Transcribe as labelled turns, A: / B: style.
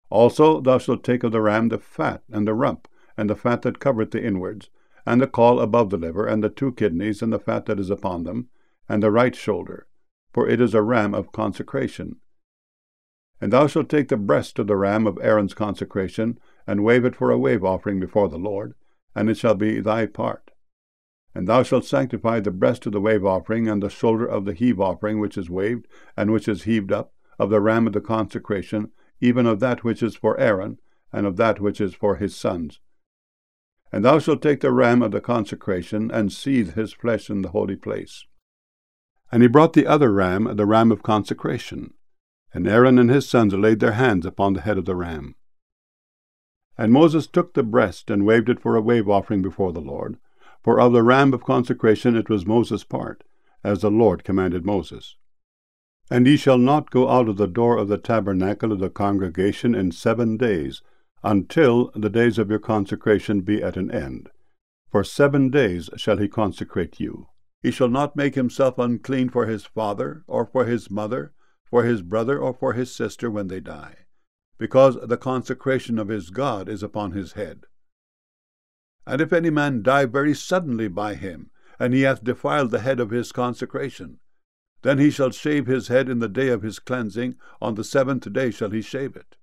A: Also thou shalt take of the ram the fat, and the rump, and the fat that covereth the inwards, and the caul above the liver, and the 2 kidneys, and the fat that is upon them, and the right shoulder, for it is a ram of consecration. And thou shalt take the breast of the ram of Aaron's consecration, and wave it for a wave offering before the Lord, and it shall be thy part. And thou shalt sanctify the breast of the wave offering, and the shoulder of the heave offering which is waved, and which is heaved up, of the ram of the consecration, even of that which is for Aaron, and of that which is for his sons. And thou shalt take the ram of the consecration, and seethe his flesh in the holy place. And he brought the other ram, the ram of consecration. And Aaron and his sons laid their hands upon the head of the ram. And Moses took the breast, and waved it for a wave offering before the Lord. For of the ram of consecration it was Moses' part, as the Lord commanded Moses. And ye shall not go out of the door of the tabernacle of the congregation in 7 days, until the days of your consecration be at an end. For 7 days shall he consecrate you. He shall not make himself unclean for his father, or for his mother, for his brother, or for his sister when they die, because the consecration of his God is upon his head. And if any man die very suddenly by him, and he hath defiled the head of his consecration, then he shall shave his head in the day of his cleansing, on the 7th day shall he shave it.